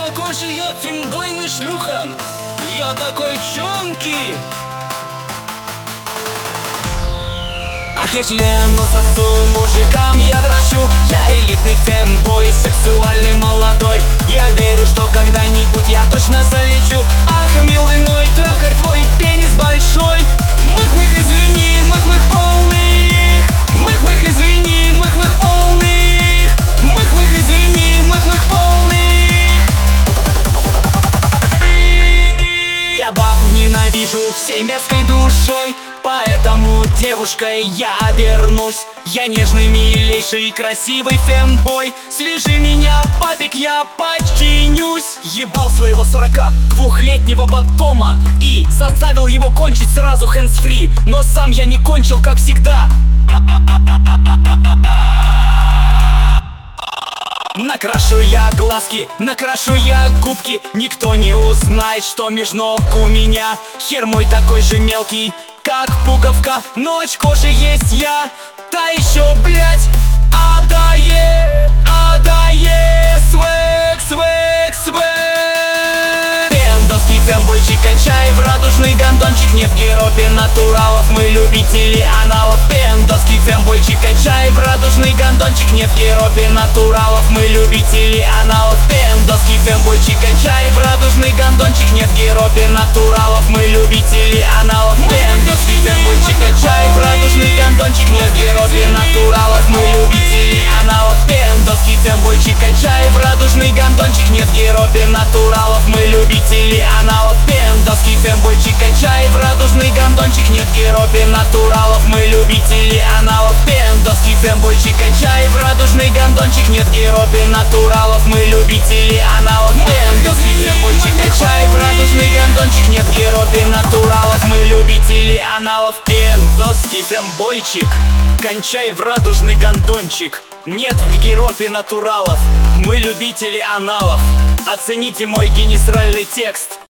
Белокожая фембойная шлюха. Я такой чонки. Ах, я члену сосу, мужикам я дрочу. Я элитный фембой, сексуальный молодой. Я верю, что когда-нибудь я точно залечу. Ах, милый мой трахарь, твой пенис большой. Мых-мых, извини, мых-мых полный. Мых-мых, извини, мых-мых полный. Мых-мых, извини, мых-мых полный. Я баб ненавижу всей мерзкой душой. Поэтому, девушкой, я вернусь. Я нежный, милейший, красивый фембой. Свяжи меня, папик, я подчинюсь. Ебал своего 42-летнего ботома и заставил его кончить сразу hands-free. Но сам я не кончил, как всегда. Накрашу я глазки, накрашу я губки. Никто не узнает, что меж ног у меня хер мой такой же мелкий, как пуговка, но очко же есть я. Да еще, блять, адае, свэк, свэк, свэк. Пендовский фембойчик, кончай в радужный гондончик. Не в геропе натуралов, мы любители аналов. Пендовский фембойчик, кончай в радужный гондончик. Не в геропе натуралов, мы любители аналов. Пендовский фембойчик, кончай в радужный гондончик. Не в геропе натуралов, мы любители аналов. Пендовский фембойчик, кончай в радужный гондончик. Не в геропе натуралов, мы любители аналов. Пендовский фембойчик, кончай в радужный гондончик. Не в геропе натуралов, мы любители аналов. Пендовский фембойчик, кончай в радужный гондончик. Не в геропе натуралов, мы любители аналов. Пендовский фембойчик, кончай в радужный гондончик. Не в геропе натуралов, мы любители аналов. Пендовский фембойчик, кончай в радужный гондончик. Не в геропе натуралов, мы любители аналов. Пендовский фембойчик, кончай в радужный гондончик. Нет в геропе натуралов, мы любители аналов. Оцените мой генестральный текст.